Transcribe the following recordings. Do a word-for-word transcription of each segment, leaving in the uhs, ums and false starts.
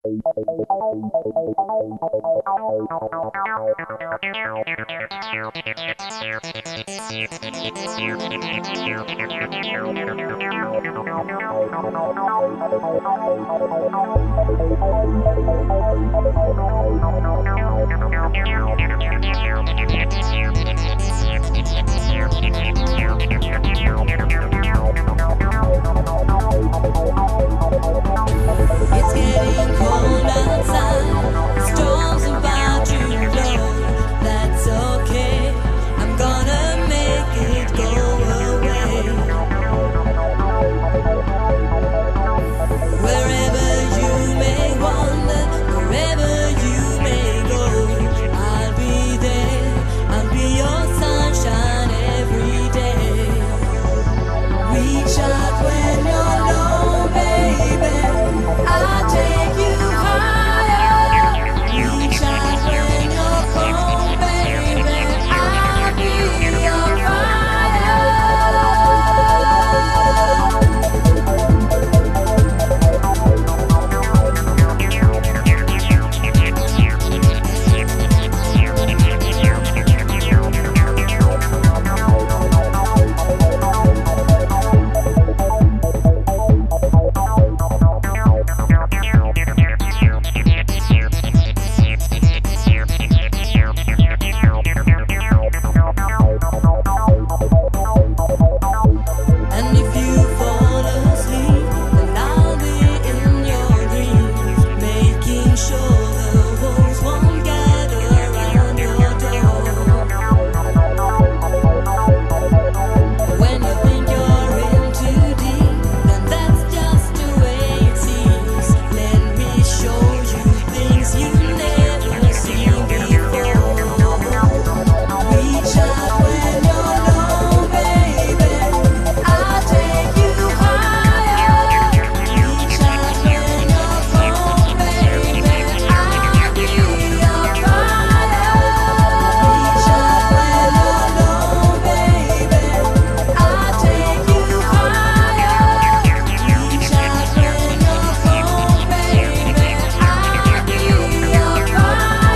It's getting cold outside, storms about to blow. That's okay, I'm gonna make it go away. Wherever you may wander, wherever you may go, I'll be there, I'll be your sunshine every day. Reach out when you're low, baby, I'll take you higher. Reach out when you're cold, baby, I'll be your fire. And if you fall asleep, then I'll be in your dreams, making sure the wolves won't gather around your door. When you think you're in too deep, then that's just the way it seems. Let me show you things you've never seen before. Reach out when you're low, baby, I'll take you higher. Reach out when you're cold, baby, I'll be your fire. Reach out when you're low, baby, I'll take you higher. Reach out when you're cold, baby, I'll be your fire.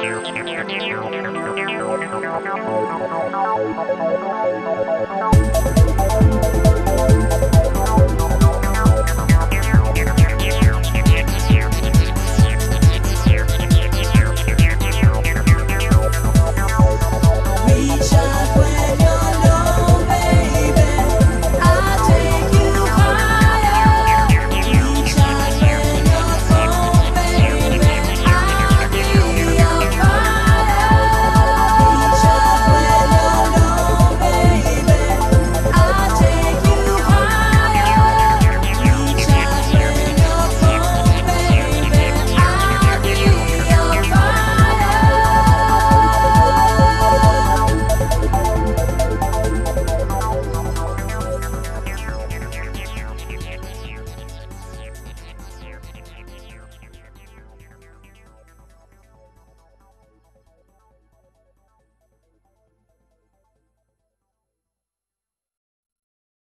Thank you.